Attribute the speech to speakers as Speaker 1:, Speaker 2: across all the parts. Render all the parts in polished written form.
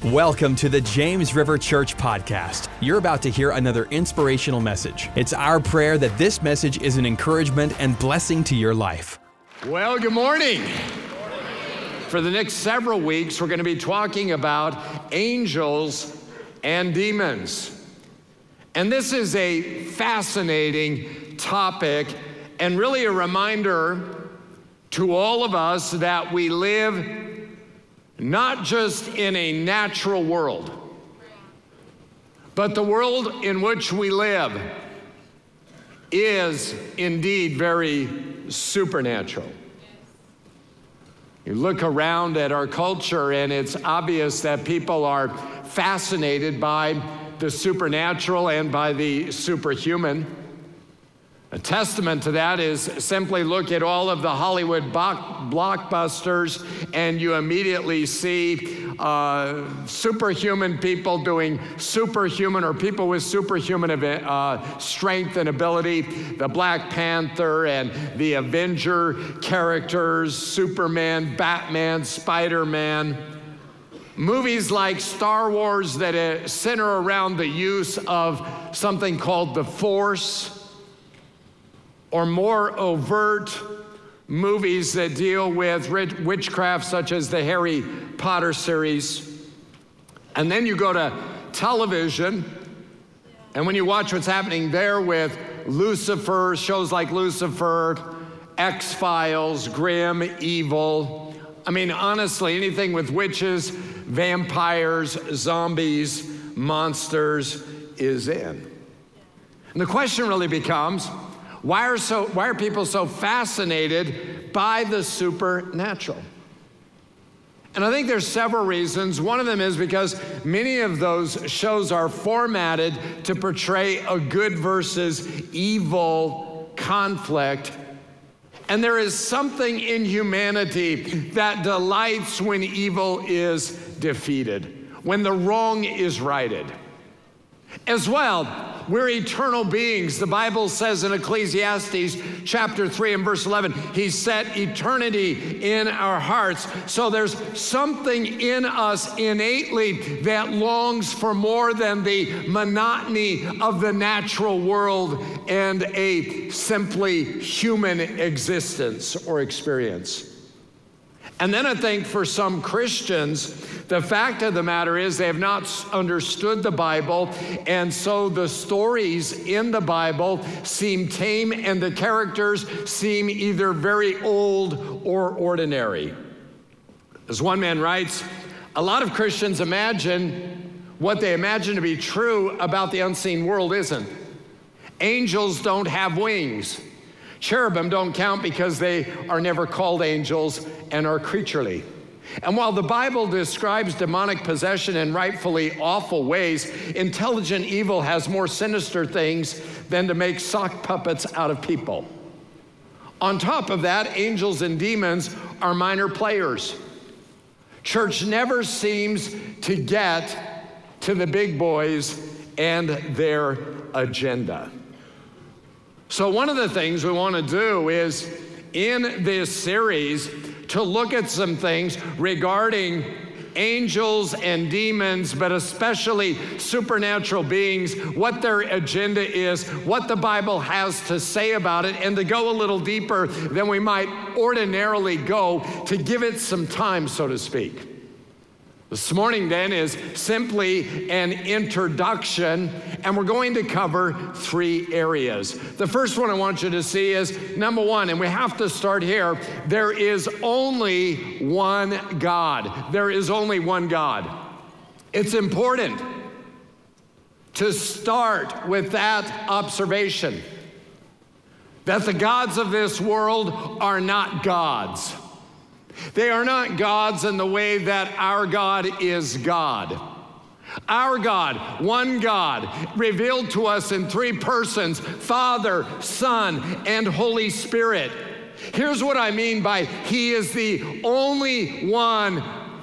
Speaker 1: Welcome to the James River Church Podcast. You're about to hear another inspirational message. It's our prayer that this message is an encouragement and blessing to your life.
Speaker 2: Well, good morning. For the next several weeks, we're going to be talking about angels and demons. And this is a fascinating topic and really a reminder to all of us that we live not just in a natural world, but the world in which we live is indeed very supernatural. You look around at our culture and it's obvious that people are fascinated by the supernatural and by the superhuman. A testament to that is simply look at all of the Hollywood blockbusters and you immediately see superhuman people doing superhuman or people with superhuman strength and ability. The Black Panther and the Avenger characters, Superman, Batman, Spider-Man. Movies like Star Wars that center around the use of something called the Force, or more overt movies that deal with witchcraft, such as the Harry Potter series. And then you go to television, and when you watch what's happening there with Lucifer, shows like Lucifer, X-Files, Grimm, Evil. I mean, honestly, anything with witches, vampires, zombies, monsters is in. And the question really becomes, why are people so fascinated by the supernatural? And I think there's several reasons. One of them is because many of those shows are formatted to portray a good versus evil conflict. And there is something in humanity that delights when evil is defeated, when the wrong is righted. As well, we're eternal beings. The Bible says in Ecclesiastes chapter 3 and verse 11, He set eternity in our hearts. So there's something in us innately that longs for more than the monotony of the natural world and a simply human existence or experience. And then I think for some Christians, the fact of the matter is they have not understood the Bible, and so the stories in the Bible seem tame and the characters seem either very old or ordinary. As one man writes, a lot of Christians imagine what they imagine to be true about the unseen world isn't. Angels don't have wings. Cherubim don't count because they are never called angels and are creaturely. And while the Bible describes demonic possession in rightfully awful ways, intelligent evil has more sinister things than to make sock puppets out of people. On top of that, angels and demons are minor players. Church never seems to get to the big boys and their agenda. So one of the things we want to do is, in this series, to look at some things regarding angels and demons, but especially supernatural beings, what their agenda is, what the Bible has to say about it, and to go a little deeper than we might ordinarily go, to give it some time, so to speak. This morning then is simply an introduction, and we're going to cover three areas. The first one I want you to see is, number one, and we have to start here, there is only one God. There is only one God. It's important to start with that observation, that the gods of this world are not gods. They are not gods in the way that our God is God. Our God, one God, revealed to us in three persons, Father, Son, and Holy Spirit. Here's what I mean by He is the only one,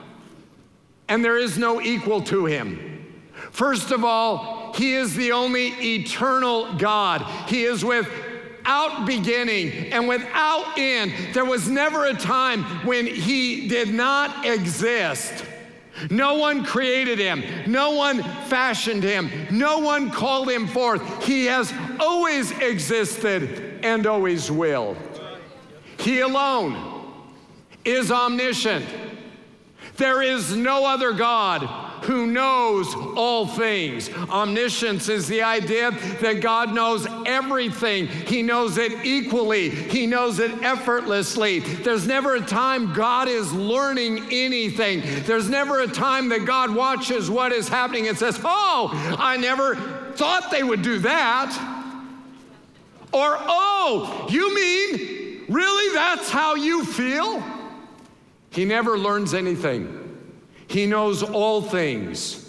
Speaker 2: and there is no equal to Him. First of all, He is the only eternal God. He is without beginning and without end. There was never a time when He did not exist. No one created him. No one fashioned him. No one called him forth. He has always existed and always will. He alone is omniscient. There is no other God who knows all things. Omniscience is the idea that God knows everything. He knows it equally. He knows it effortlessly. There's never a time God is learning anything. There's never a time that God watches what is happening and says, oh, I never thought they would do that. Or, oh, you mean, really, that's how you feel? He never learns anything. He knows all things.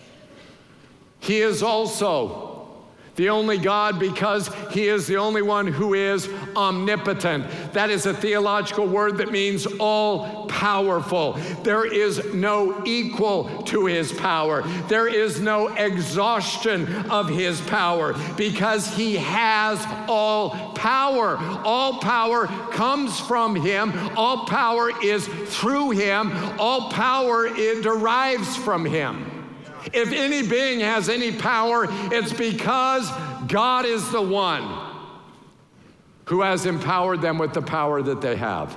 Speaker 2: He is also the only God because he is the only one who is omnipotent. That is a theological word that means all powerful. There is no equal to his power. There is no exhaustion of his power because he has all power. All power comes from him. All power is through him. All power it derives from him. If any being has any power, it's because God is the one who has empowered them with the power that they have.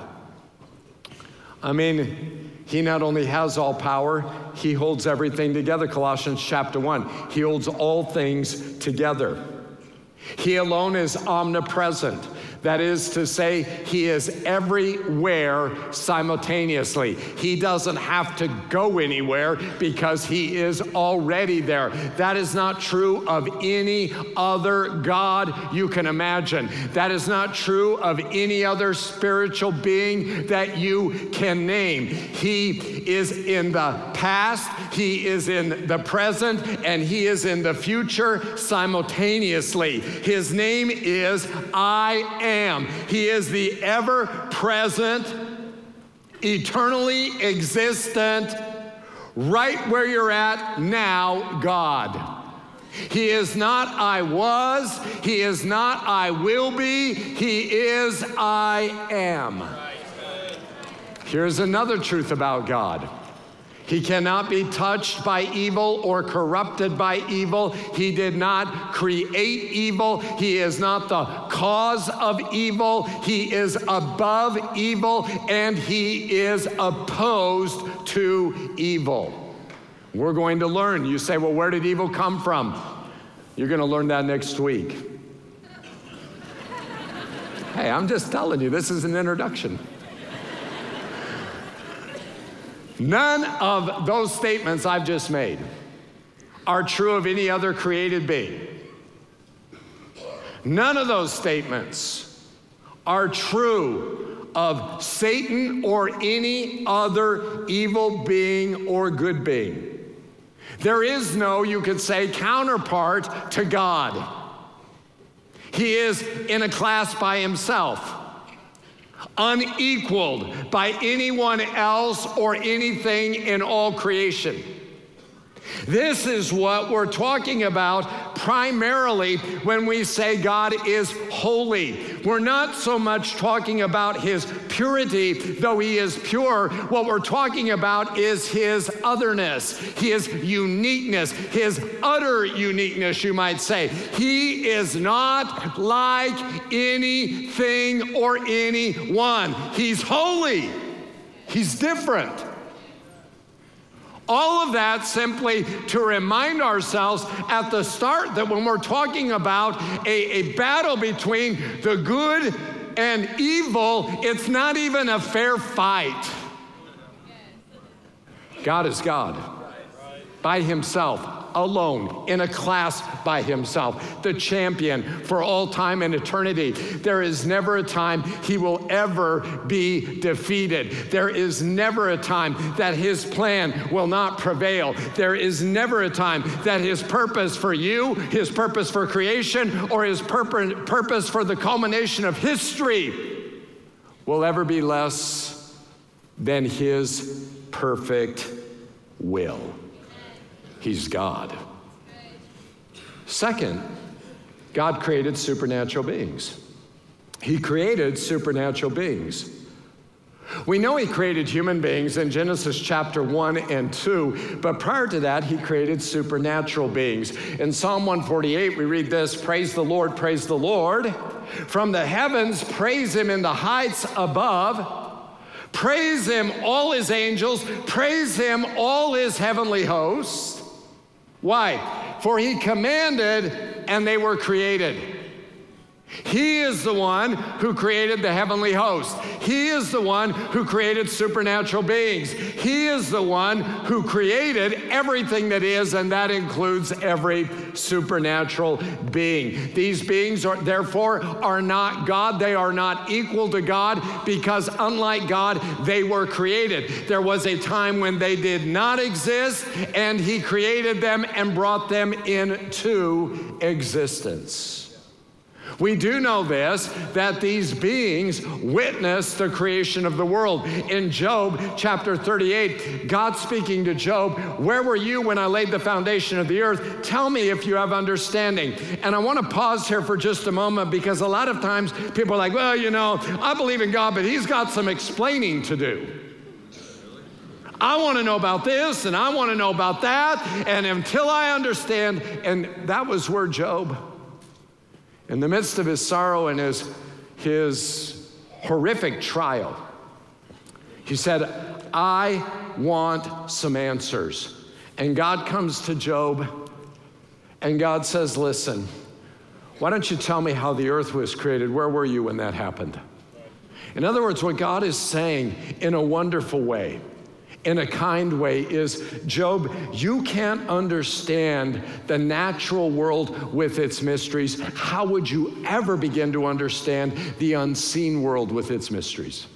Speaker 2: I mean, he not only has all power, he holds everything together. Colossians chapter 1, he holds all things together. He alone is omnipresent. That is to say, he is everywhere simultaneously. He doesn't have to go anywhere because he is already there. That is not true of any other God you can imagine. That is not true of any other spiritual being that you can name. He is in the past, he is in the present, and he is in the future simultaneously. His name is I Am. He is the ever-present, eternally existent, right where you're at now, God. He is not I was, he is not I will be, he is I am. Here's another truth about God. He cannot be touched by evil or corrupted by evil. He did not create evil. He is not the cause of evil. He is above evil, and he is opposed to evil. We're going to learn. You say, well, where did evil come from? You're going to learn that next week. Hey, I'm just telling you, this is an introduction. None of those statements I've just made are true of any other created being. None of those statements are true of Satan or any other evil being or good being. There is no, you could say, counterpart to God. He is in a class by himself, unequaled by anyone else or anything in all creation. This is what we're talking about primarily when we say God is holy. We're not so much talking about his purity, though he is pure. What we're talking about is his otherness, his uniqueness, his utter uniqueness, you might say. He is not like anything or anyone. He's holy. He's different. All of that simply to remind ourselves at the start that when we're talking about a battle between the good and evil, it's not even a fair fight. God is God by himself, alone, in a class by himself, the champion for all time and eternity. There is never a time he will ever be defeated. There is never a time that his plan will not prevail. There is never a time that his purpose for you, his purpose for creation, or his purpose for the culmination of history will ever be less than his perfect will. He's God. Second, God created supernatural beings. He created supernatural beings We know he created human beings in Genesis chapter 1 and 2, but prior to that, he created supernatural beings. In Psalm 148, we read this, praise the Lord, praise the Lord. From the heavens, praise him in the heights above. Praise him, all his angels. Praise him, all his heavenly hosts. Why? For he commanded, and they were created. He is the one who created the heavenly host. He is the one who created supernatural beings. He is the one who created everything that is, and that includes every supernatural being. These beings are therefore not God. They are not equal to God because unlike God, they were created. There was a time when they did not exist, and he created them and brought them into existence. We do know this, that these beings witnessed the creation of the world. In Job chapter 38, God speaking to Job, where were you when I laid the foundation of the earth? Tell me if you have understanding. And I want to pause here for just a moment because a lot of times people are like, well, you know, I believe in God, but he's got some explaining to do. I want to know about this and I want to know about that. And until I understand, and that was where Job, in the midst of his sorrow and his horrific trial, he said, I want some answers. And God comes to Job, and God says, listen, why don't you tell me how the earth was created? Where were you when that happened? In other words, what God is saying in a wonderful way, in a kind way, is, Job, you can't understand the natural world with its mysteries. How would you ever begin to understand the unseen world with its mysteries?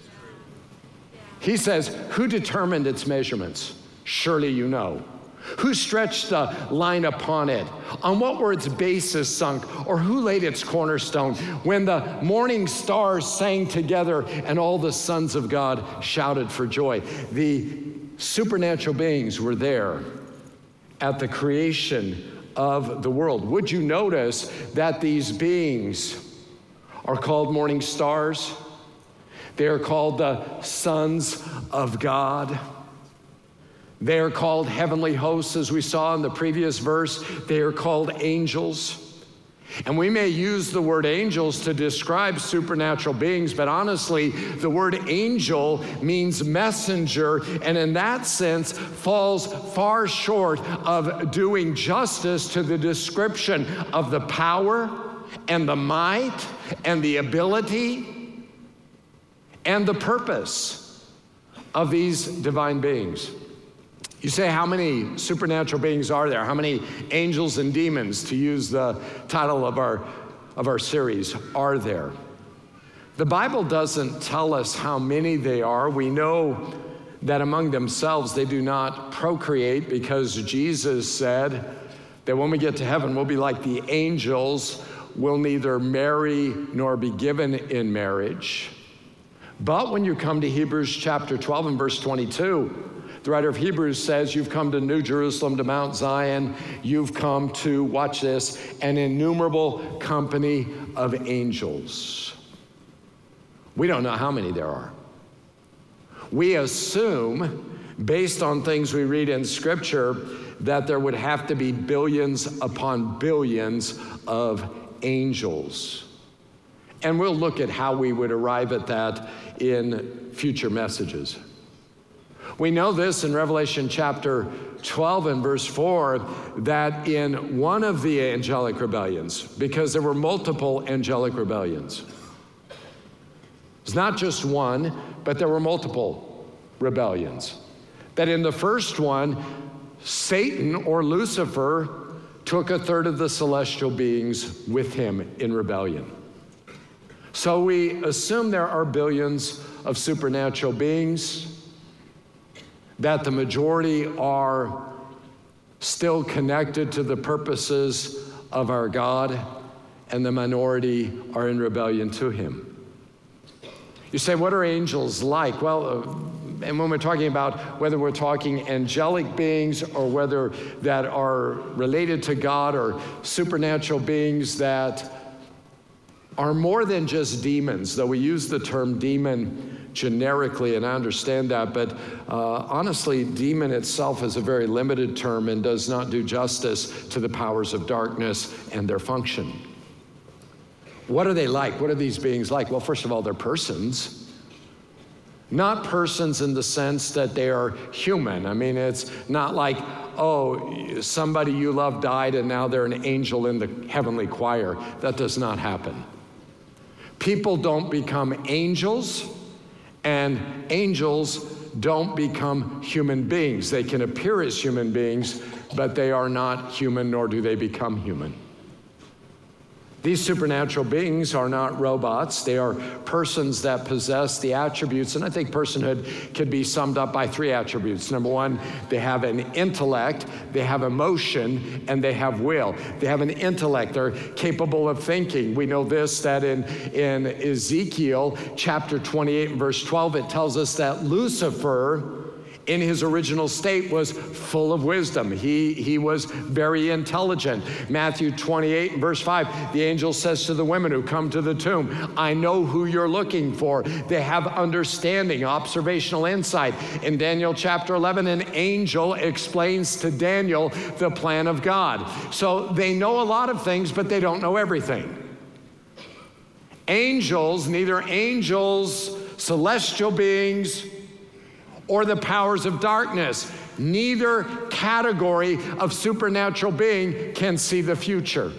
Speaker 2: He says, who determined its measurements? Surely you know. Who stretched the line upon it? On what were its bases sunk? Or who laid its cornerstone? When the morning stars sang together and all the sons of God shouted for joy. The supernatural beings were there at the creation of the world. Would you notice that these beings are called morning stars? They are called the sons of God. They are called heavenly hosts, as we saw in the previous verse. They are called angels. And we may use the word angels to describe supernatural beings, but honestly, the word angel means messenger, and in that sense falls far short of doing justice to the description of the power and the might and the ability and the purpose of these divine beings. You say, how many supernatural beings are there? How many angels and demons, to use the title of our series, are there? The Bible doesn't tell us how many they are. We know that among themselves they do not procreate because Jesus said that when we get to heaven, we'll be like the angels. We'll neither marry nor be given in marriage. But when you come to Hebrews chapter 12 and verse 22, the writer of Hebrews says, you've come to New Jerusalem, to Mount Zion. You've come to, watch this, an innumerable company of angels. We don't know how many there are. We assume, based on things we read in Scripture, that there would have to be billions upon billions of angels. And we'll look at how we would arrive at that in future messages. We know this in Revelation chapter 12 and verse 4, that in one of the angelic rebellions, because there were multiple angelic rebellions, it's not just one, but there were multiple rebellions, that in the first one, Satan or Lucifer took a third of the celestial beings with him in rebellion. So we assume there are billions of supernatural beings, that the majority are still connected to the purposes of our God, and the minority are in rebellion to him. You say, what are angels like? Well, and when we're talking about whether we're talking angelic beings or whether that are related to God or supernatural beings that are more than just demons, though we use the term demon generically, and I understand that, but honestly, demon itself is a very limited term and does not do justice to the powers of darkness and their function. What are they like? What are these beings like? Well, first of all, they're persons. Not persons in the sense that they are human. I mean, it's not like, oh, somebody you love died and now they're an angel in the heavenly choir. That does not happen. People don't become angels, and angels don't become human beings. They can appear as human beings, but they are not human, nor do they become human. These supernatural beings are not robots. They are persons that possess the attributes, and I think personhood could be summed up by 3 attributes. Number 1, they have an intellect, they have emotion, and they have will. They have an intellect. They're capable of thinking. We know this, that in Ezekiel chapter 28 and verse 12, it tells us that Lucifer, in his original state, was full of wisdom. He was very intelligent. Matthew 28 and verse 5, the angel says to the women who come to the tomb, I know who you're looking for. They have understanding, observational insight. In Daniel chapter 11, an angel explains to Daniel the plan of God. So they know a lot of things, but they don't know everything. Angels, neither angels, celestial beings, or the powers of darkness. Neither category of supernatural being can see the future.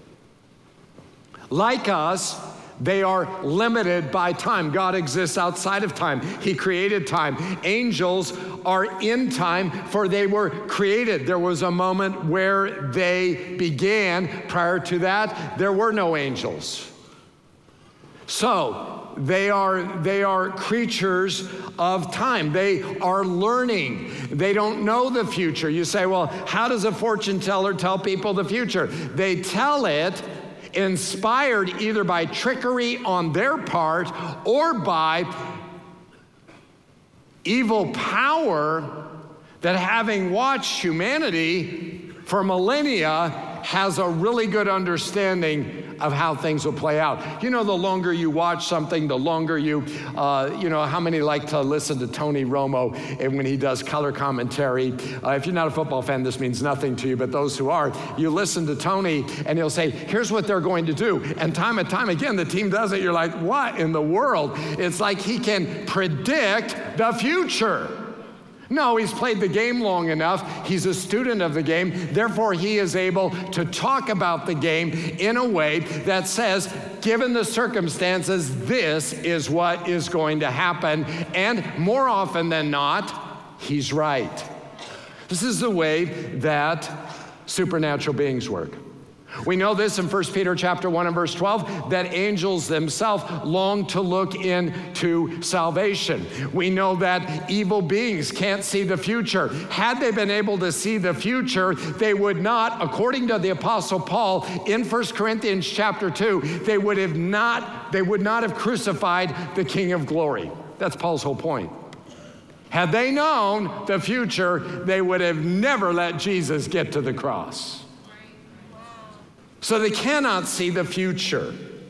Speaker 2: Like us, they are limited by time. God exists outside of time. He created time. Angels are in time, for they were created. There was a moment where they began. Prior to that, there were no angels. So, they are creatures of time. They are learning. They don't know the future. You say, well, how does a fortune teller tell people the future? They tell it inspired either by trickery on their part or by evil power that, having watched humanity for millennia, has a really good understanding of how things will play out. You know, the longer you watch something, the longer you know, how many like to listen to Tony Romo and when he does color commentary? If you're not a football fan, this means nothing to you, but those who are, you listen to Tony and he'll say, here's what they're going to do. And time and time again, the team does it. You're like, what in the world? It's like he can predict the future. No, he's played the game long enough. He's a student of the game. Therefore, he is able to talk about the game in a way that says, given the circumstances, this is what is going to happen. And more often than not, he's right. This is the way that supernatural beings work. We know this in 1 Peter chapter 1 and verse 12, that angels themselves long to look into salvation. We know that evil beings can't see the future. Had they been able to see the future, they would not, according to the Apostle Paul in 1 Corinthians chapter 2, they would not have crucified the King of Glory. That's Paul's whole point. Had they known the future, they would have never let Jesus get to the cross. So they cannot see the future.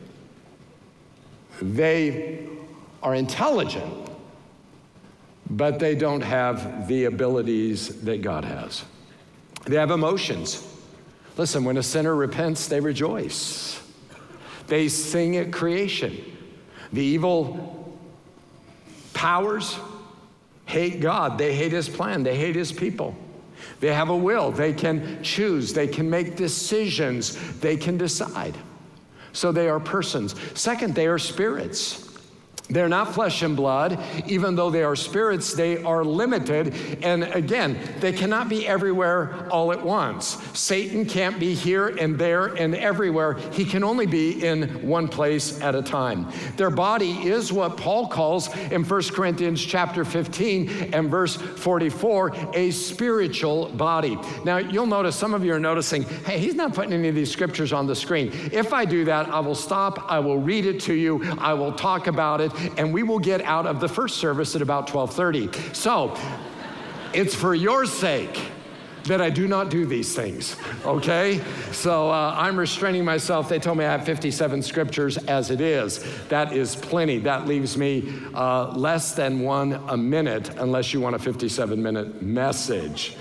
Speaker 2: They are intelligent, but they don't have the abilities that God has. They have emotions. Listen, when a sinner repents, they rejoice. They sing at creation. The evil powers hate God. They hate his plan. They hate his people. They have a will. They can choose. They can make decisions. They can decide. So they are persons. Second, they are spirits. They're not flesh and blood. Even though they are spirits, they are limited. And again, they cannot be everywhere all at once. Satan can't be here and there and everywhere. He can only be in one place at a time. Their body is what Paul calls in 1 Corinthians chapter 15 and verse 44, a spiritual body. Now, you'll notice, some of you are noticing, hey, he's not putting any of these scriptures on the screen. If I do that, I will stop. I will read it to you. I will talk about it. And we will get out of the first service at about 12:30. So it's for your sake. that I do not do these things, okay? So I'm restraining myself. They told me I have 57 scriptures as it is. That is plenty. That leaves me less than one a minute, unless you want a 57-minute message.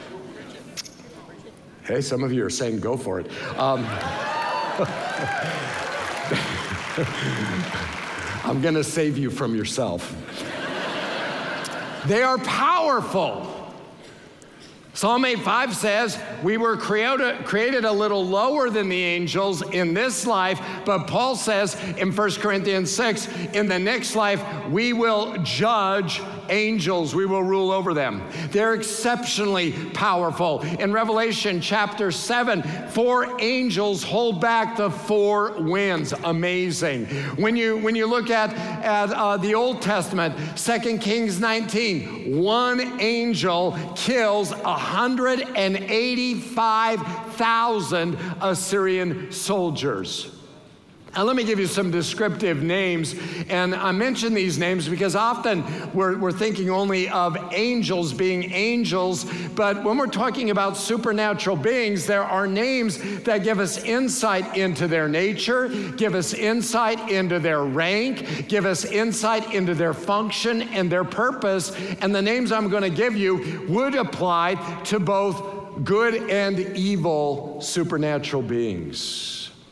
Speaker 2: Hey, some of you are saying go for it. I'm going to save you from yourself. They are powerful. Psalm 8:5 says, we were created a little lower than the angels in this life, but Paul says in 1 Corinthians 6, in the next life, we will judge angels. We will rule over them. They're exceptionally powerful. In Revelation chapter 7, 4 angels hold back the 4 winds. Amazing. When you look at the Old Testament, 2 Kings 19, one angel kills 185,000 Assyrian soldiers. Now, let me give you some descriptive names, and I mention these names because often we're thinking only of angels being angels, but when we're talking about supernatural beings, there are names that give us insight into their nature, give us insight into their rank, give us insight into their function and their purpose, and the names I'm going to give you would apply to both good and evil supernatural beings.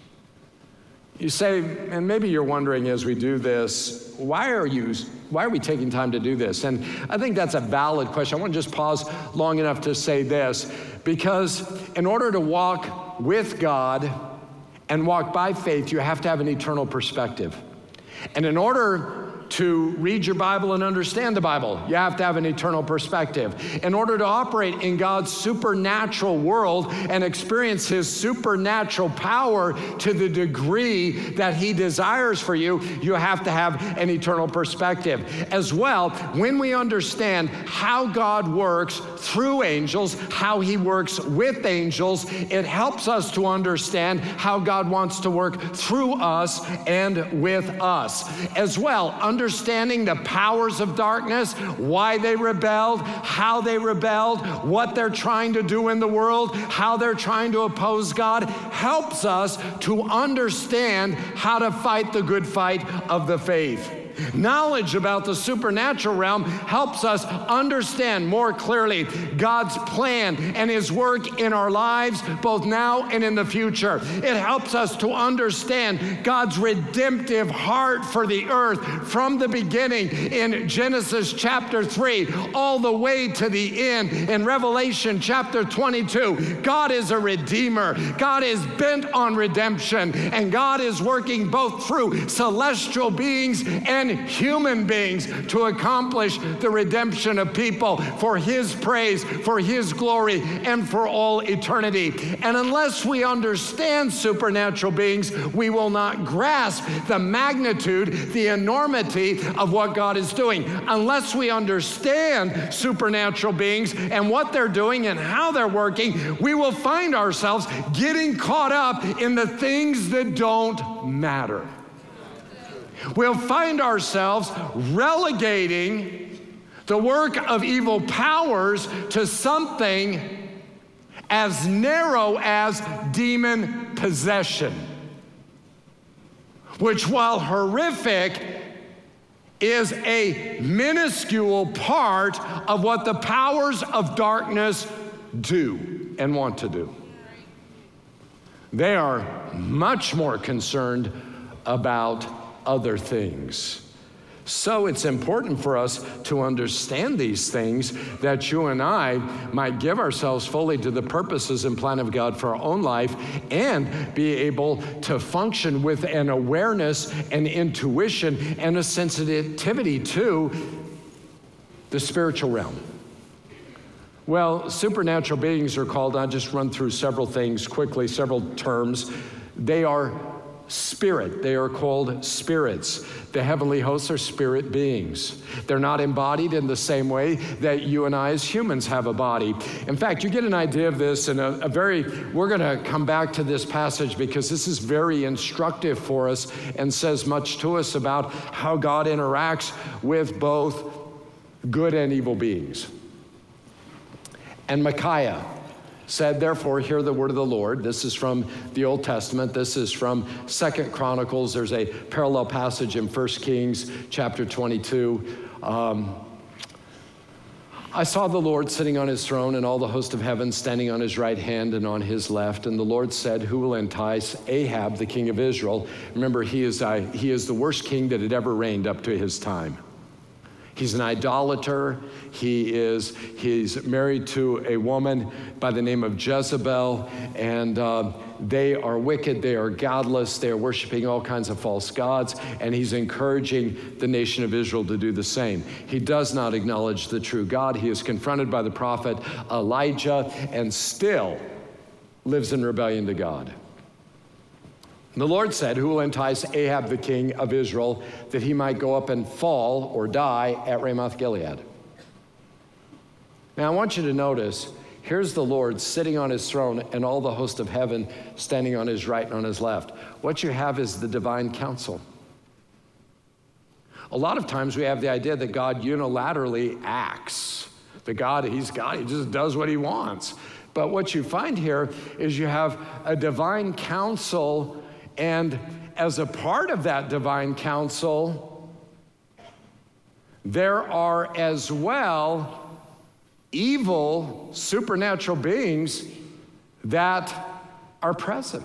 Speaker 2: You say, and maybe you're wondering as we do this, why are we taking time to do this? And I think that's a valid question. I want to just pause long enough to say this, because in order to walk with God and walk by faith, you have to have an eternal perspective. And in order to read your Bible and understand the Bible, you have to have an eternal perspective. In order to operate in God's supernatural world and experience His supernatural power to the degree that He desires for you, you have to have an eternal perspective. As well, when we understand how God works through angels, how He works with angels, it helps us to understand how God wants to work through us and with us. As well, understanding the powers of darkness, why they rebelled, how they rebelled, what they're trying to do in the world, how they're trying to oppose God, helps us to understand how to fight the good fight of the faith. Knowledge about the supernatural realm helps us understand more clearly God's plan and His work in our lives, both now and in the future. It helps us to understand God's redemptive heart for the earth from the beginning in Genesis chapter 3 all the way to the end in Revelation chapter 22. God is a redeemer. God is bent on redemption, and God is working both through celestial beings and human beings to accomplish the redemption of people for His praise, for His glory, and for all eternity. And unless we understand supernatural beings, we will not grasp the magnitude, the enormity of what God is doing. Unless we understand supernatural beings and what they're doing and how they're working, we will find ourselves getting caught up in the things that don't matter. We'll find ourselves relegating the work of evil powers to something as narrow as demon possession, which, while horrific, is a minuscule part of what the powers of darkness do and want to do. They are much more concerned about other things. So it's important for us to understand these things, that you and I might give ourselves fully to the purposes and plan of God for our own life and be able to function with an awareness and intuition and a sensitivity to the spiritual realm. Well, supernatural beings are called, I'll just run through several things quickly, several terms. They are spirit. They are called spirits. The heavenly hosts are spirit beings. They're not embodied in the same way that you and I as humans have a body. In fact, you get an idea of this in we're going to come back to this passage because this is very instructive for us and says much to us about how God interacts with both good and evil beings. And Micaiah said, therefore, hear the word of the Lord. This is from the Old Testament. This is from 2 Chronicles. There's a parallel passage in 1 Kings chapter 22. I saw the Lord sitting on his throne and all the host of heaven standing on his right hand and on his left. And the Lord said, who will entice Ahab, the king of Israel? Remember, he is the worst king that had ever reigned up to his time. He's an idolater. He's married to a woman by the name of Jezebel, and they are wicked, they are godless, they are worshiping all kinds of false gods, and he's encouraging the nation of Israel to do the same. He does not acknowledge the true God. He is confronted by the prophet Elijah and still lives in rebellion to God. The Lord said, who will entice Ahab the king of Israel that he might go up and fall or die at Ramoth Gilead? Now I want you to notice, here's the Lord sitting on his throne and all the host of heaven standing on his right and on his left. What you have is the divine counsel. A lot of times we have the idea that God unilaterally acts. That God, he's God, he just does what he wants. But what you find here is you have a divine counsel, and as a part of that divine counsel, there are as well evil supernatural beings that are present.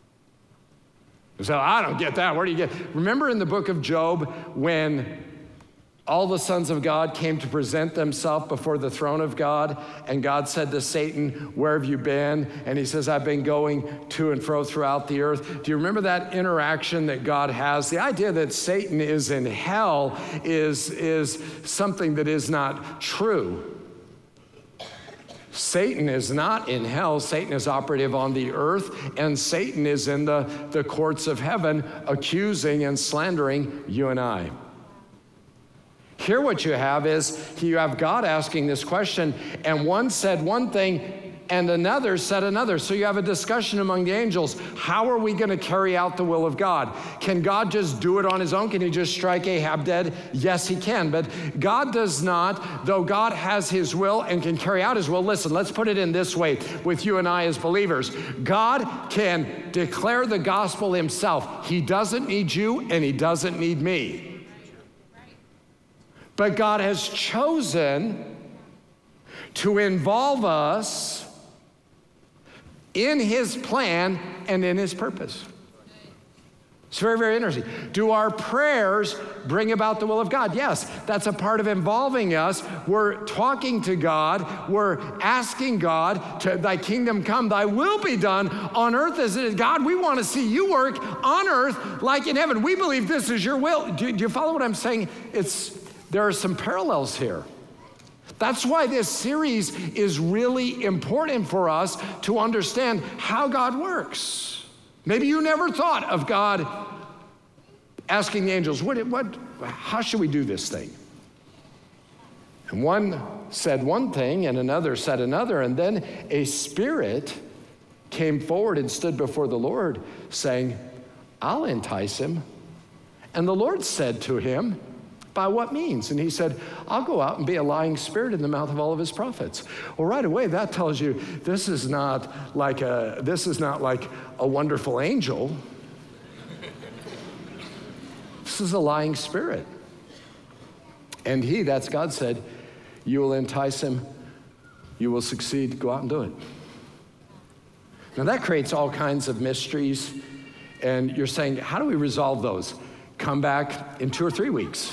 Speaker 2: So I don't get that. Where do you get? Remember in the book of Job when all the sons of God came to present themselves before the throne of God, and God said to Satan, where have you been? And he says, I've been going to and fro throughout the earth. Do you remember that interaction that God has? The idea that Satan is in hell is something that is not true. Satan is not in hell. Satan is operative on the earth, and Satan is in the courts of heaven accusing and slandering you and I. Here what you have is you have God asking this question, and one said one thing and another said another. So you have a discussion among the angels. How are we going to carry out the will of God? Can God just do it on his own? Can he just strike Ahab dead? Yes, he can. But God does not, though God has his will and can carry out his will. Listen, let's put it in this way with you and I as believers. God can declare the gospel himself. He doesn't need you and he doesn't need me. But God has chosen to involve us in his plan and in his purpose. It's very, very interesting. Do our prayers bring about the will of God? Yes, that's a part of involving us. We're talking to God. We're asking God, thy kingdom come, thy will be done on earth as it is. God, we want to see you work on earth like in heaven. We believe this is your will. Do you follow what I'm saying? There are some parallels here. That's why this series is really important for us to understand how God works. Maybe you never thought of God asking the angels, how should we do this thing? And one said one thing and another said another, and then a spirit came forward and stood before the Lord saying, I'll entice him. And the Lord said to him, by what means? And he said, I'll go out and be a lying spirit in the mouth of all of his prophets. Well, right away, that tells you this is not like a wonderful angel. This is a lying spirit. And he, that's God, said, you will entice him, you will succeed, go out and do it. Now that creates all kinds of mysteries, and you're saying, how do we resolve those? Come back in 2 or 3 weeks.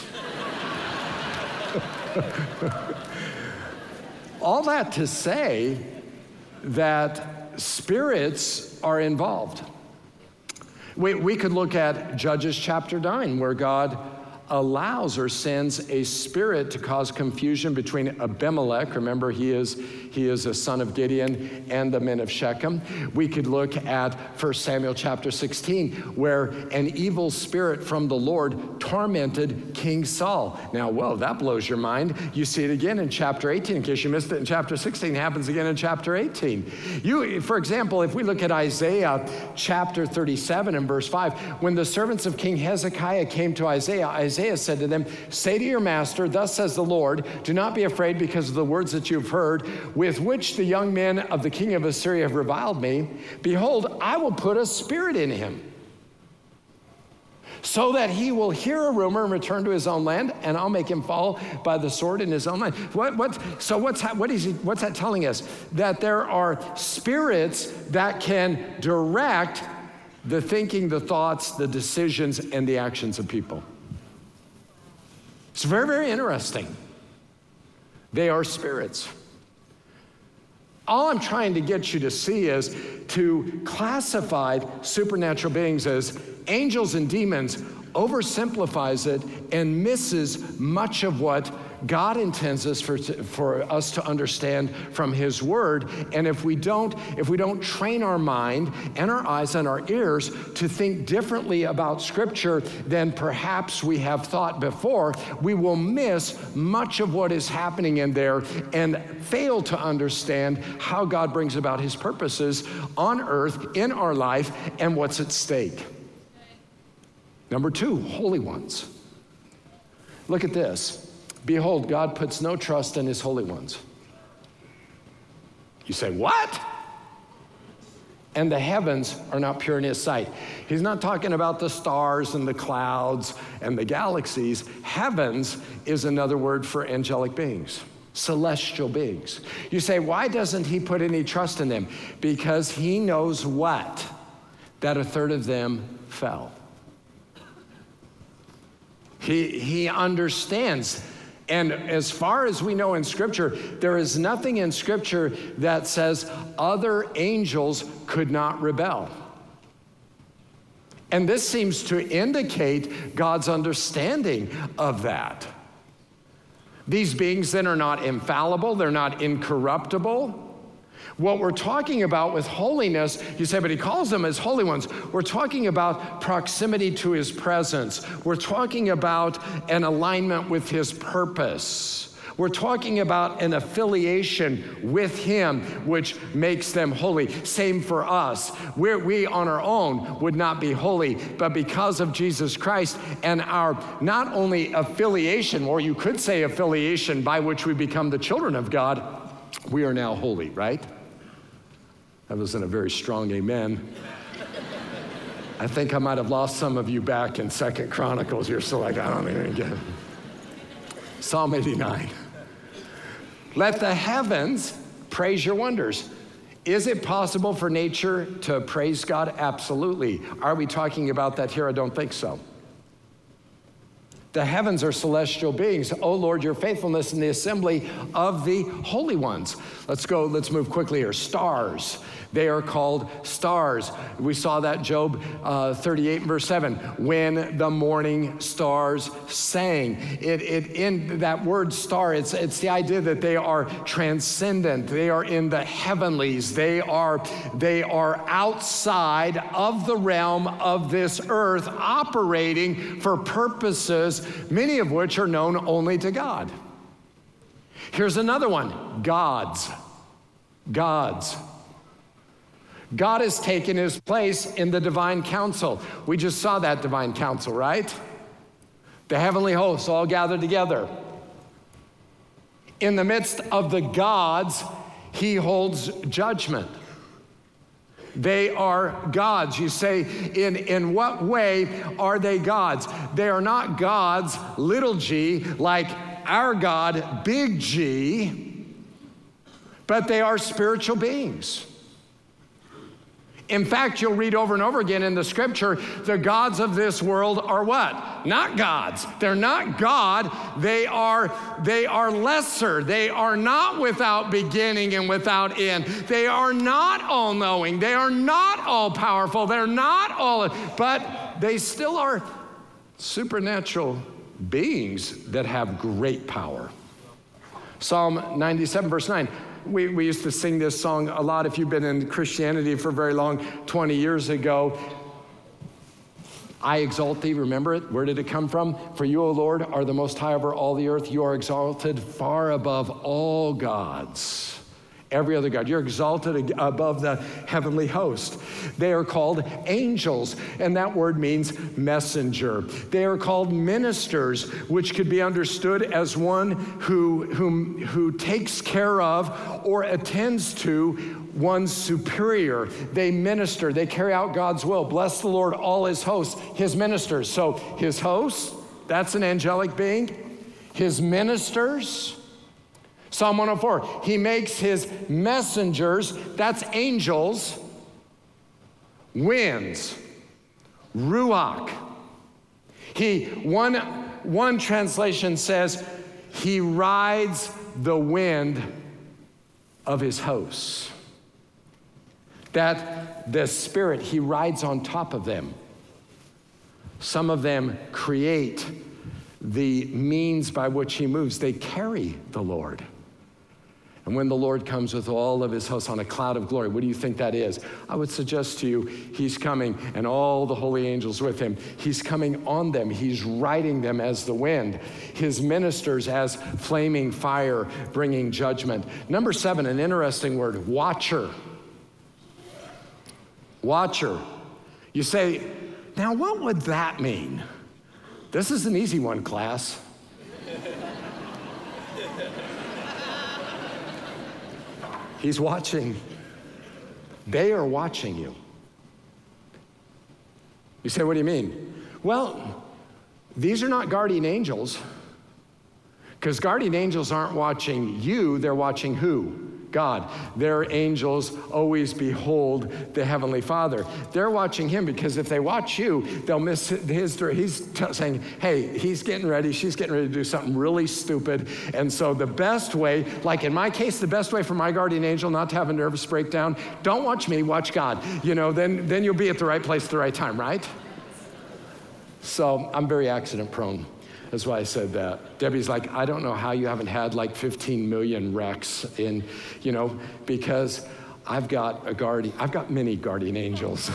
Speaker 2: All that to say that spirits are involved. We could look at Judges chapter 9, where God allows or sends a spirit to cause confusion between Abimelech, remember he is a son of Gideon, and the men of Shechem. We could look at 1 Samuel chapter 16, where an evil spirit from the Lord tormented King Saul. Now, well, that blows your mind. You see it again in chapter 18. In case you missed it in chapter 16, it happens again in chapter 18. For example, if we look at Isaiah chapter 37 and verse 5, when the servants of King Hezekiah came to Isaiah Isaiah said to them, say to your master, thus says the Lord, do not be afraid because of the words that you've heard, with which the young men of the king of Assyria have reviled me. Behold, I will put a spirit in him, so that he will hear a rumor and return to his own land, and I'll make him fall by the sword in his own land. What's that telling us? That there are spirits that can direct the thinking, the thoughts, the decisions, and the actions of people. It's very, very interesting. They are spirits. All I'm trying to get you to see is to classify supernatural beings as angels and demons oversimplifies it and misses much of what God intends us for us to understand from his word. And if we don't train our mind and our eyes and our ears to think differently about scripture than perhaps we have thought before, we will miss much of what is happening in there and fail to understand how God brings about his purposes on earth in our life and what's at stake. Number 2, holy ones. Look at this. Behold, God puts no trust in his holy ones. You say, what? And the heavens are not pure in his sight. He's not talking about the stars and the clouds and the galaxies. Heavens is another word for angelic beings, celestial beings. You say, why doesn't he put any trust in them? Because he knows what? That a third of them fell. He understands. And as far as we know in Scripture, there is nothing in Scripture that says other angels could not rebel. And this seems to indicate God's understanding of that. These beings then are not infallible, they're not incorruptible. What we're talking about with holiness, you say, but he calls them as holy ones. We're talking about proximity to his presence. We're talking about an alignment with his purpose. We're talking about an affiliation with him, which makes them holy. Same for us. We on our own would not be holy, but because of Jesus Christ and our not only affiliation, or you could say affiliation by which we become the children of God, we are now holy, right? That wasn't a very strong amen. I think I might have lost some of you back in 2 Chronicles. You're still like, I don't even get it. Psalm 89. Let the heavens praise your wonders. Is it possible for nature to praise God? Absolutely. Are we talking about that here? I don't think so. The heavens are celestial beings. Oh Lord, your faithfulness in the assembly of the holy ones. Let's move quickly here. Stars. They are called stars. We saw that Job 38 verse 7. When the morning stars sang. In that word star, it's the idea that they are transcendent. They are in the heavenlies. They are outside of the realm of this earth, operating for purposes, many of which are known only to God. Here's another one. Gods. God has taken his place in the divine council. We just saw that divine council, right? The heavenly hosts all gathered together. In the midst of the gods, he holds judgment. They are gods. You say, in what way are they gods? They are not gods, little g, like our God, big G, but they are spiritual beings. In fact, you'll read over and over again in the scripture, the gods of this world are what? Not gods. They're not God. They are lesser. They are not without beginning and without end. They are not all-knowing. They are not all-powerful. They're not all, but they still are supernatural beings that have great power. Psalm 97, verse 9. We used to sing this song a lot if you've been in Christianity for very long, 20 years ago. I exalt thee, remember it? Where did it come from? For you, O Lord, are the most high over all the earth. You are exalted far above all gods. Every other God. You're exalted above the heavenly host. They are called angels, and that word means messenger. They are called ministers, which could be understood as one who takes care of or attends to one's superior. They minister. They carry out God's will. Bless the Lord, all his hosts, his ministers. So his hosts, that's an angelic being. His ministers, Psalm 104, he makes his messengers, that's angels, winds, ruach. One translation says, he rides the wind of his hosts. That the Spirit, he rides on top of them. Some of them create the means by which he moves. They carry the Lord. And when the Lord comes with all of his hosts on a cloud of glory, what do you think that is? I would suggest to you, he's coming and all the holy angels with him. He's coming on them. He's riding them as the wind. His ministers as flaming fire, bringing judgment. Number 7, an interesting word, watcher. Watcher. You say, now what would that mean? This is an easy one, class. He's watching. They are watching you. You say, what do you mean? Well, these are not guardian angels, because guardian angels aren't watching you, they're watching who? God. Their angels always behold the Heavenly Father. They're watching him, because if they watch you, they'll miss his. He's saying, hey, he's getting ready, she's getting ready to do something really stupid. And so the best way, like in my case, the best way for my guardian angel not to have a nervous breakdown, don't watch me, watch God. You know, then you'll be at the right place at the right time, right? So I'm very accident prone. That's why I said that. Debbie's like, I don't know how you haven't had like 15 million wrecks in, because I've got many guardian angels.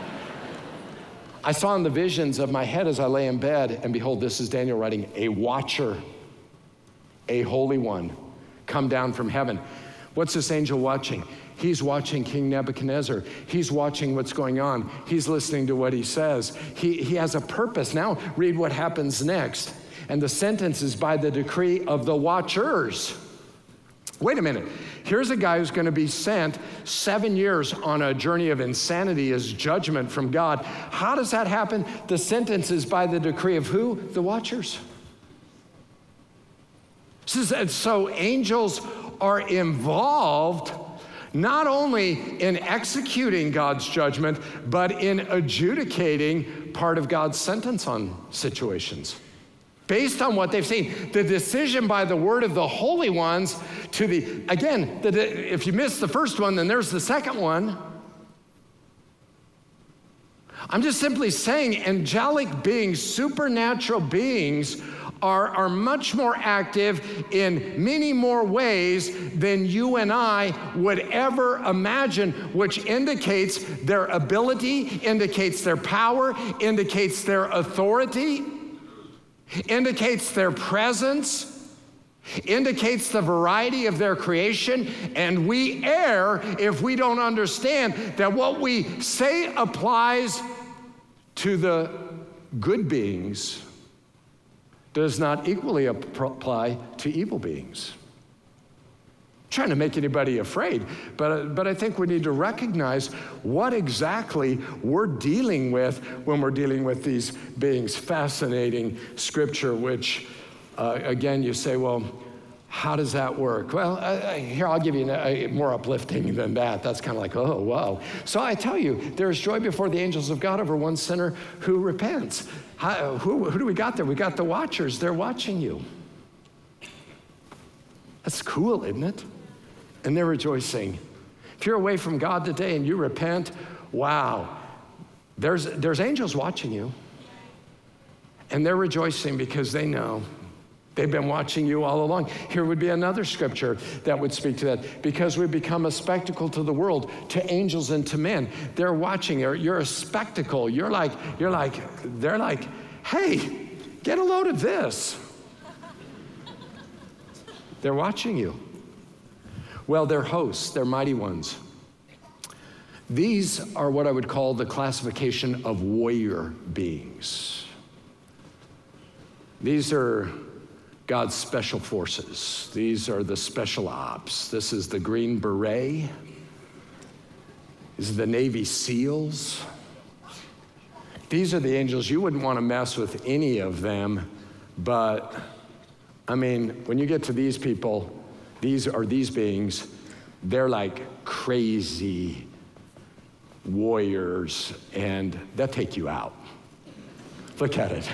Speaker 2: I saw in the visions of my head as I lay in bed, and behold, this is Daniel writing, a watcher, a holy one, come down from heaven. What's this angel watching? He's watching King Nebuchadnezzar. He's watching what's going on. He's listening to what he says. He has a purpose. Now read what happens next. And the sentence is by the decree of the watchers. Wait a minute. Here's a guy who's going to be sent 7 years on a journey of insanity as judgment from God. How does that happen? The sentence is by the decree of who? The watchers. So angels are involved not only in executing God's judgment, but in adjudicating part of God's sentence on situations. Based on what they've seen, the decision by the word of the holy ones to if you miss the first one, then there's the second one. I'm just simply saying angelic beings, supernatural beings, are much more active in many more ways than you and I would ever imagine, which indicates their ability, indicates their power, indicates their authority, indicates their presence, indicates the variety of their creation. And we err if we don't understand that what we say applies to the good beings does not equally apply to evil beings. I'm trying to make anybody afraid, but I think we need to recognize what exactly we're dealing with when we're dealing with these beings. Fascinating scripture, which again, you say, well, how does that work? Well, here, I'll give you more uplifting than that. That's kind of like, oh, wow. So I tell you, there is joy before the angels of God over one sinner who repents. Who do we got there? We got the watchers. They're watching you. That's cool, isn't it? And they're rejoicing. If you're away from God today and you repent, wow, there's angels watching you. And they're rejoicing because they know. They've been watching you all along. Here would be another scripture that would speak to that. Because we become a spectacle to the world, to angels and to men. They're watching. You're a spectacle. They're like, hey, get a load of this. They're watching you. Well, they're hosts, they're mighty ones. These are what I would call the classification of warrior beings. These are God's special forces. These are the special ops. This is the Green Beret. This is the Navy SEALs. These are the angels. You wouldn't want to mess with any of them, but I mean, when you get to these people, these beings, they're like crazy warriors, and they'll take you out. Look at it.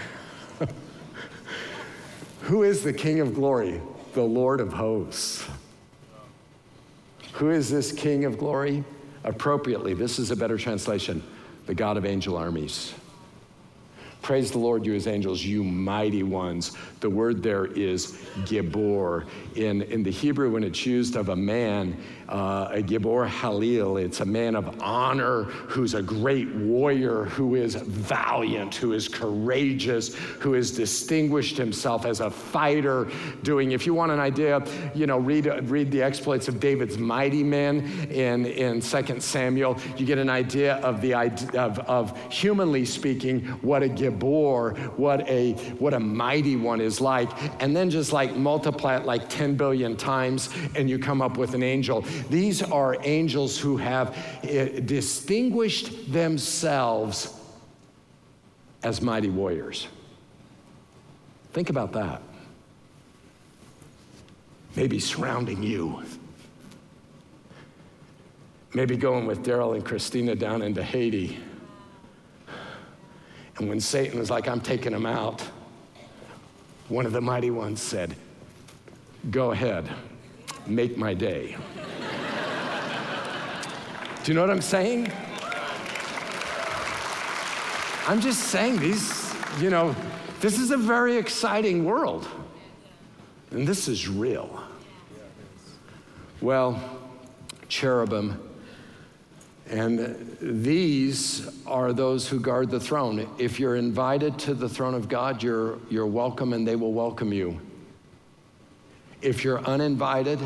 Speaker 2: Who is the King of glory? The Lord of hosts. Who is this King of glory? Appropriately, this is a better translation, the God of angel armies. Praise the Lord, you his angels, you mighty ones. The word there is Gibor. In the Hebrew, when it's used of a man, a Gibor Halil, it's a man of honor who's a great warrior, who is valiant, who is courageous, who has distinguished himself as a fighter doing, if you want an idea, read the exploits of David's mighty men in 2 Samuel. You get an idea of humanly speaking, what a Gibor, what a mighty one is like, and then just like multiply it like 10 billion times and you come up with an angel. These are angels who have distinguished themselves as mighty warriors. Think about that. Maybe surrounding you. Maybe going with Daryl and Christina down into Haiti. And when Satan was like, I'm taking him out, one of the mighty ones said, go ahead, make my day. Do you know what I'm saying? I'm just saying this is a very exciting world. And this is real. Well, cherubim, and these are those who guard the throne. If you're invited to the throne of God, you're welcome and they will welcome you. If you're uninvited,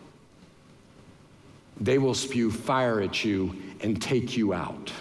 Speaker 2: they will spew fire at you and take you out.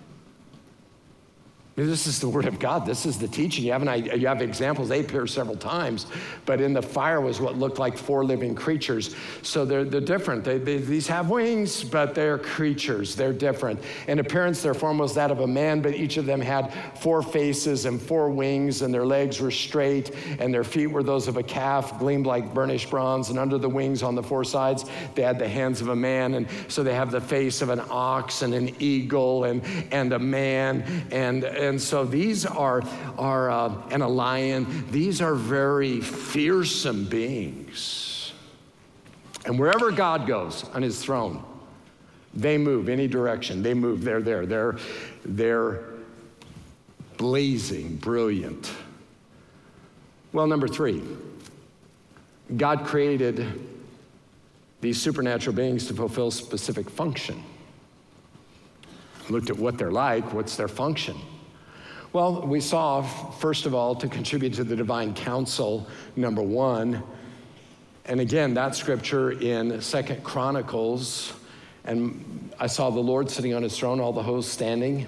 Speaker 2: This is the word of God. This is the teaching. You have examples. They appear several times, but in the fire was what looked like 4 living creatures. So they're different. These have wings, but they're creatures. They're different. In appearance, their form was that of a man, but each of them had 4 faces and 4 wings, and their legs were straight, and their feet were those of a calf, gleamed like burnished bronze, and under the wings on the 4 sides, they had the hands of a man, and so they have the face of an ox and an eagle and a man, and so these are and a lion. These are very fearsome beings. And wherever God goes on his throne, they move any direction. They move. They're there. They're blazing, brilliant. Well, number 3, God created these supernatural beings to fulfill specific function. Looked at what they're like, what's their function? Well, we saw, first of all, to contribute to the divine counsel, number 1. And again, that scripture in 2 Chronicles, and I saw the Lord sitting on his throne, all the hosts standing.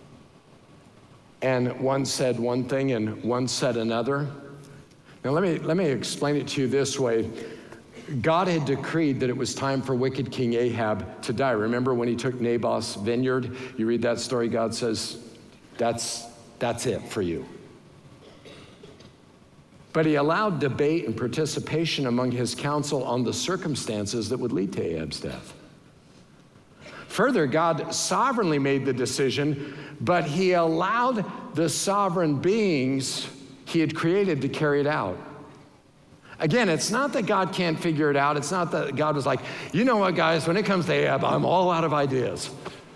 Speaker 2: And one said one thing and one said another. Now let me explain it to you this way. God had decreed that it was time for wicked King Ahab to die. Remember when he took Naboth's vineyard? You read that story, God says, that's it for you. But he allowed debate and participation among his council on the circumstances that would lead to Ahab's death. Further, God sovereignly made the decision, but he allowed the sovereign beings he had created to carry it out. Again, it's not that God can't figure it out. It's not that God was like, you know what, guys, when it comes to Ahab, I'm all out of ideas.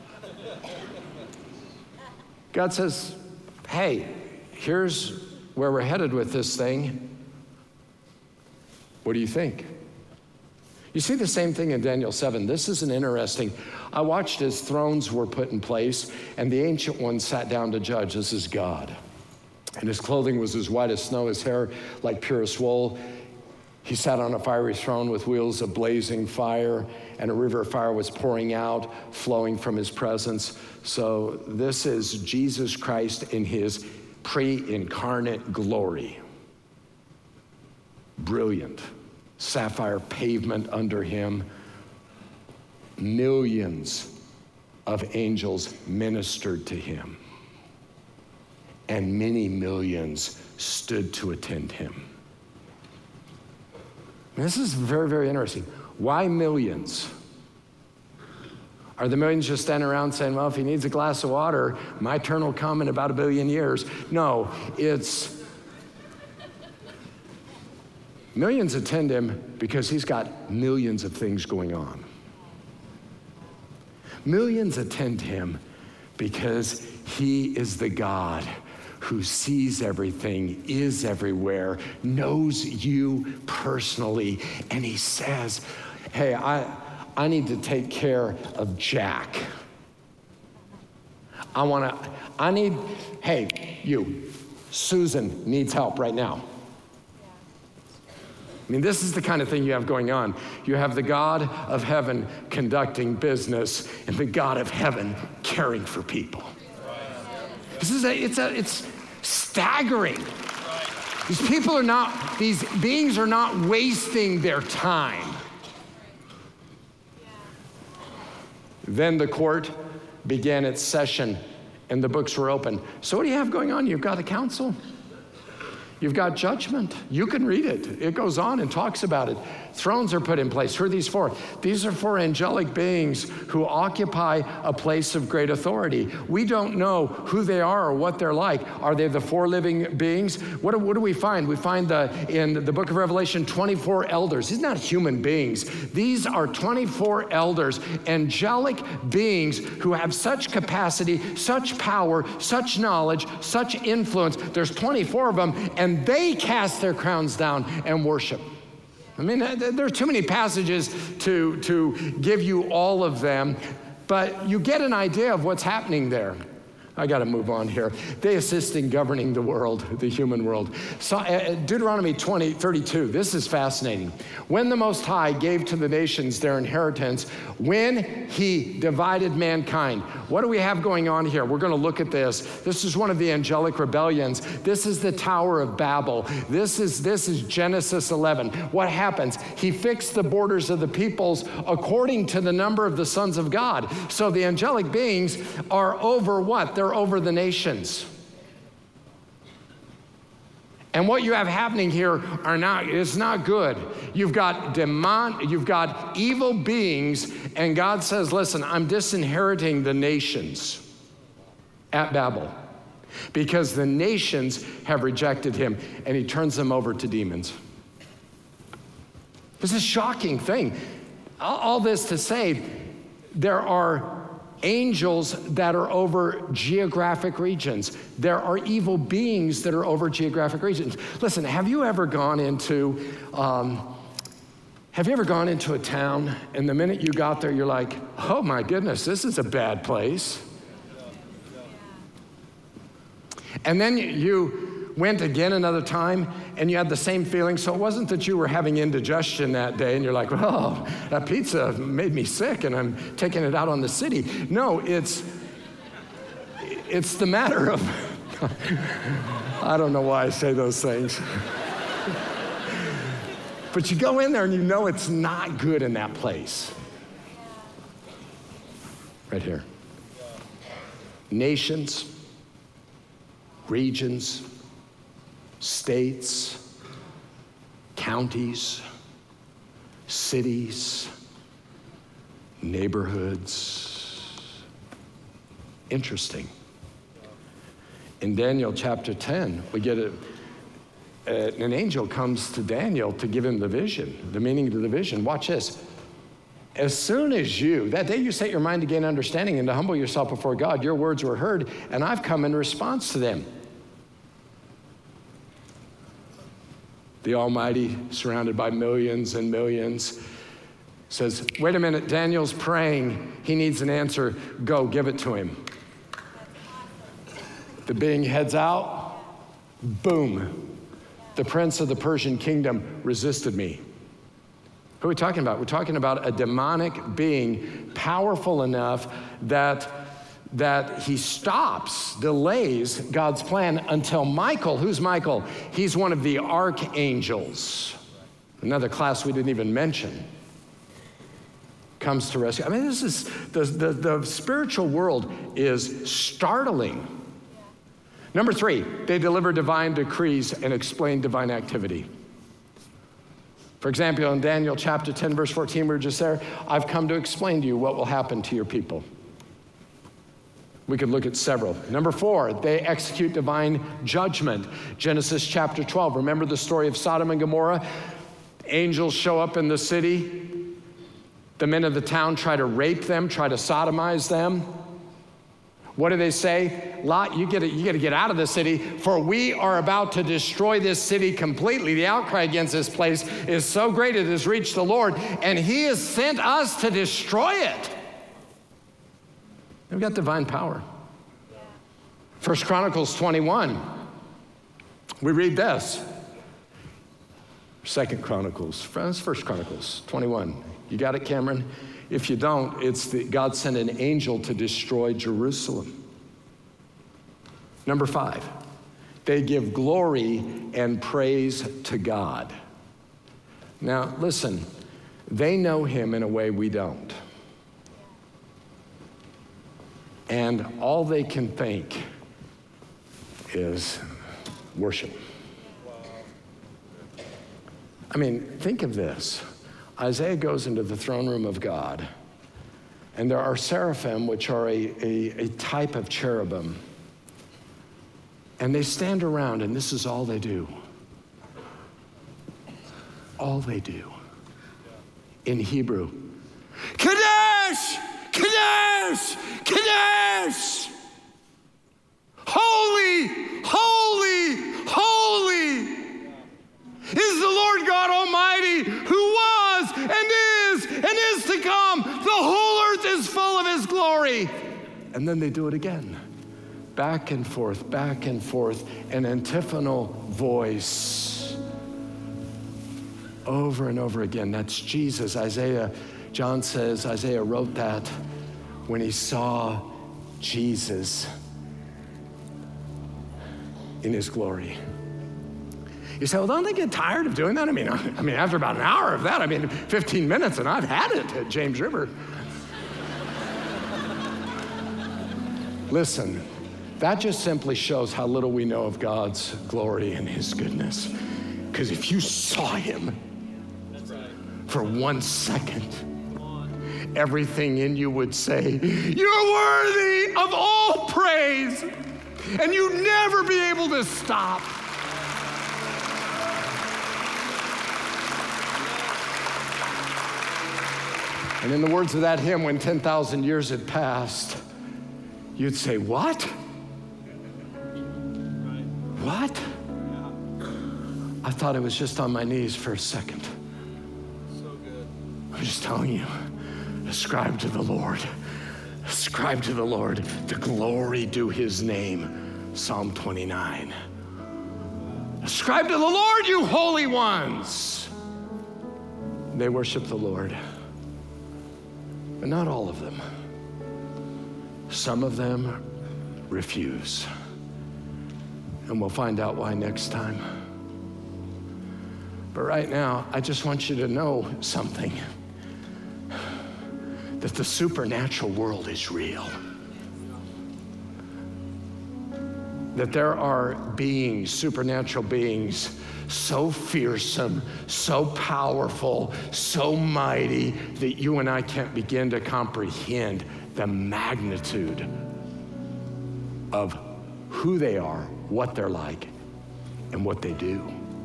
Speaker 2: God says, hey, here's where we're headed with this thing. What do you think? You see the same thing in Daniel 7. This is an interesting. I watched as thrones were put in place, and the Ancient One sat down to judge. This is God. And his clothing was as white as snow, his hair like purest wool. He sat on a fiery throne with wheels of blazing fire, and a river of fire was pouring out, flowing from his presence. So this is Jesus Christ in his pre-incarnate glory. Brilliant. Sapphire pavement under him. Millions of angels ministered to him, and many millions stood to attend him. This is very, very interesting. Why millions? Are the millions just standing around saying, well, if he needs a glass of water, my turn will come in about 1 billion years? No, it's millions attend him because he's got millions of things going on. Millions attend him because he is the God who sees everything, is everywhere, knows you personally, and he says, hey, I need to take care of Jack. Hey, you, Susan needs help right now. I mean, this is the kind of thing you have going on. You have the God of heaven conducting business and the God of heaven caring for people. It's staggering. These beings are not wasting their time. Then the court began its session and the books were open. So what do you have going on? You've got a council. You've got judgment. You can read it. It goes on and talks about it. Thrones are put in place. Who are these for? These are for angelic beings who occupy a place of great authority. We don't know who they are or what they're like. Are they the 4 living beings? What do we find? We find in the book of Revelation 24 elders. These are not human beings. These are 24 elders, angelic beings who have such capacity, such power, such knowledge, such influence. There's 24 of them, and they cast their crowns down and worship. I mean, there are too many passages to give you all of them, but you get an idea of what's happening there. I got to move on here. They assist in governing the world, the human world. So, Deuteronomy 20:32, this is fascinating. When the Most High gave to the nations their inheritance, when he divided mankind. What do we have going on here? We're going to look at this. This is one of the angelic rebellions. This is the Tower of Babel. This is Genesis 11. What happens? He fixed the borders of the peoples according to the number of the sons of God. So the angelic beings are over what? They're over the nations. And what you have happening here is not good. You've got evil beings, and God says, listen, I'm disinheriting the nations at Babel because the nations have rejected him, and he turns them over to demons. This is a shocking thing. All this to say, there are angels that are over geographic regions. There are evil beings that are over geographic regions. Listen, have you ever gone into a town and the minute you got there, you're like, oh my goodness, this is a bad place. And then you went again another time and you had the same feeling. So it wasn't that you were having indigestion that day and you're like, oh, that pizza made me sick and I'm taking it out on the city. No, it's the matter of, I don't know why I say those things. But you go in there and you know it's not good in that place. Right here. Nations, regions, states, counties, cities, neighborhoods. Interesting. In Daniel chapter 10, we get an angel comes to Daniel to give him the vision, the meaning of the vision. Watch this. As soon as that day you set your mind to gain understanding and to humble yourself before God, your words were heard, and I've come in response to them. The Almighty, surrounded by millions and millions, says, wait a minute, Daniel's praying. He needs an answer. Go, give it to him. The being heads out. Boom. the prince of the Persian kingdom, resisted me. Who are we talking about? We're talking about a demonic being powerful enough that he stops, delays God's plan until Michael, who's Michael? He's one of the archangels, another class we didn't even mention, comes to rescue. I mean, this is, the spiritual world is startling. Number 3, they deliver divine decrees and explain divine activity. For example, in Daniel chapter 10, verse 14, we were just there, I've come to explain to you what will happen to your people. We could look at several. Number 4, they execute divine judgment. Genesis chapter 12, remember the story of Sodom and Gomorrah? Angels show up in the city. The men of the town try to rape them, try to sodomize them. What do they say? Lot, you got to get out of the city, for we are about to destroy this city completely. The outcry against this place is so great it has reached the Lord, and he has sent us to destroy it. They've got divine power. 1 Chronicles 21, we read this. 2 Chronicles, friends, 1 Chronicles 21. You got it, Cameron? If you don't, it's God sent an angel to destroy Jerusalem. Number 5, they give glory and praise to God. Now, listen, they know him in a way we don't. And all they can think is worship. I mean, think of this. Isaiah goes into the throne room of God, and there are seraphim, which are a type of cherubim, and they stand around, and this is all they do. All they do. In Hebrew, Kadesh, Kadesh, Kadesh, holy, holy, holy is the Lord God Almighty, who was and is to come. The whole earth is full of his glory. And then they do it again. Back and forth, an antiphonal voice. Over and over again. That's Jesus. John says, Isaiah wrote that when he saw Jesus in his glory. You say, well, don't they get tired of doing that? I mean, after about an hour of that, 15 minutes, and I've had it at James River. Listen, that just simply shows how little we know of God's glory and his goodness. Because if you saw him for 1 second, everything in you would say, you're worthy of all praise, and you'd never be able to stop. And in the words of that hymn, when 10,000 years had passed, you'd say, what? What? I thought I was just on my knees for a second. So good. I'm just telling you, ascribe to the Lord. Ascribe to the Lord the glory due his name. Psalm 29. Ascribe to the Lord, you holy ones. They worship the Lord. But not all of them. Some of them refuse. And we'll find out why next time. But right now, I just want you to know something. That the supernatural world is real. That there are beings, supernatural beings, so fearsome, so powerful, so mighty that you and I can't begin to comprehend the magnitude of who they are, what they're like, and what they do.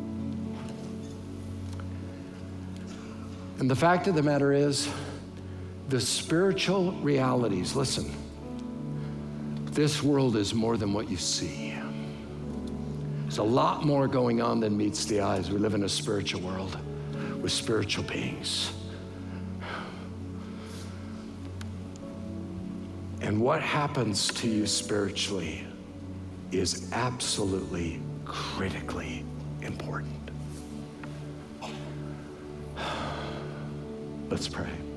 Speaker 2: And the fact of the matter is, the spiritual realities, listen, this world is more than what you see. There's a lot more going on than meets the eyes. We live in a spiritual world with spiritual beings. And what happens to you spiritually is absolutely critically important. Let's pray.